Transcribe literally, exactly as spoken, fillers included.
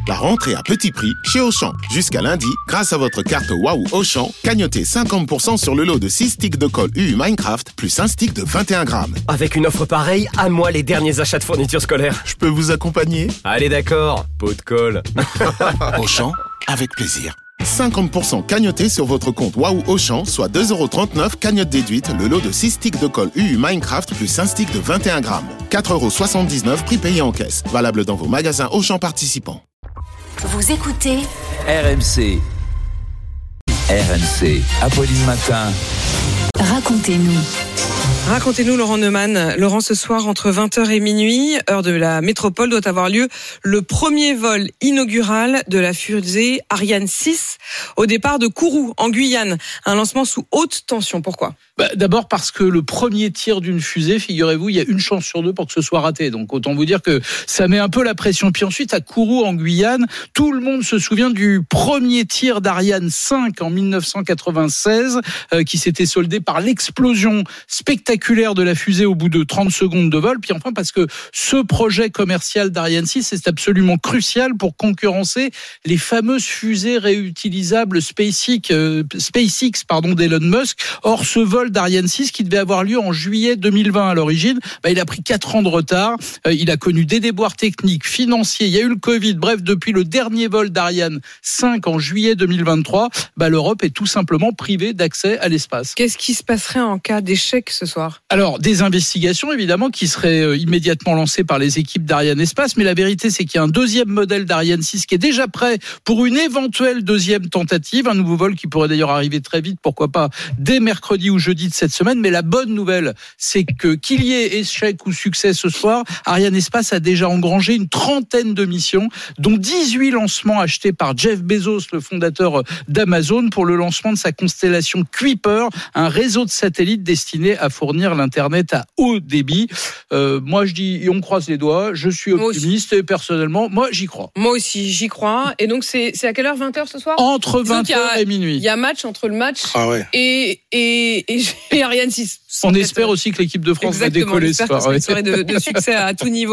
La rentrée à petit prix chez Auchan. Jusqu'à lundi, grâce à votre carte Waouh Auchan, cagnotez cinquante pour cent sur le lot de six sticks de colle U U Minecraft, plus un stick de vingt et un grammes. Avec une offre pareille, à moi les derniers achats de fournitures scolaires. Je peux vous accompagner ? Allez d'accord, pot de colle. Auchan, avec plaisir. cinquante pour cent cagnoté sur votre compte Waouh Auchan, soit deux euros trente-neuf cagnotte déduite, le lot de six sticks de colle U U Minecraft plus un stick de vingt et un grammes. quatre euros soixante-dix-neuf prix payé en caisse. Valable dans vos magasins Auchan participants. Vous écoutez R M C. R M C, Apolline Matin. Racontez-nous. Racontez-nous, Laurent Neumann. Laurent, ce soir, entre vingt heures et minuit, heure de la métropole, doit avoir lieu le premier vol inaugural de la fusée Ariane six au départ de Kourou, en Guyane. Un lancement sous haute tension. Pourquoi ? Bah, d'abord parce que le premier tir d'une fusée, figurez-vous, il y a une chance sur deux pour que ce soit raté. Donc autant vous dire que ça met un peu la pression. Puis ensuite, à Kourou, en Guyane, tout le monde se souvient du premier tir d'Ariane cinq en dix-neuf cent quatre-vingt-seize, euh, qui s'était soldé par l'explosion spectaculaire de la fusée au bout de trente secondes de vol. Puis enfin, parce que ce projet commercial d'Ariane six est absolument crucial pour concurrencer les fameuses fusées réutilisables SpaceX, euh, SpaceX pardon, d'Elon Musk. Or, ce vol d'Ariane six, qui devait avoir lieu en juillet deux mille vingt à l'origine, bah, il a pris quatre ans de retard. Euh, il a connu des déboires techniques, financiers. Il y a eu le Covid. Bref, depuis le dernier vol d'Ariane cinq en juillet deux mille vingt-trois, bah, l'Europe est tout simplement privée d'accès à l'espace. Qu'est-ce qui se passerait en cas d'échec ce soir ? Alors, des investigations, évidemment, qui seraient euh, immédiatement lancées par les équipes d'Ariane Espace, mais la vérité, c'est qu'il y a un deuxième modèle d'Ariane six qui est déjà prêt pour une éventuelle deuxième tentative, un nouveau vol qui pourrait d'ailleurs arriver très vite, pourquoi pas, dès mercredi ou jeudi de cette semaine. Mais la bonne nouvelle, c'est que qu'il y ait échec ou succès ce soir, Ariane Espace a déjà engrangé une trentaine de missions, dont dix-huit lancements achetés par Jeff Bezos, le fondateur d'Amazon, pour le lancement de sa constellation Kuiper, un réseau de satellites destiné à fournir l'internet à haut débit. Euh, moi, je dis, on croise les doigts. Je suis optimiste et personnellement, moi, j'y crois. Moi aussi, j'y crois. Et donc, c'est, c'est à quelle heure ? vingt heures ce soir ? Entre vingt heures et minuit. Il y a match entre le match Ah ouais. et, et, et, et Ariane six. On espère aussi que l'équipe de France Exactement, va décoller ce soir. Exactement, on espère que c'est une soirée de, de succès à tout niveau.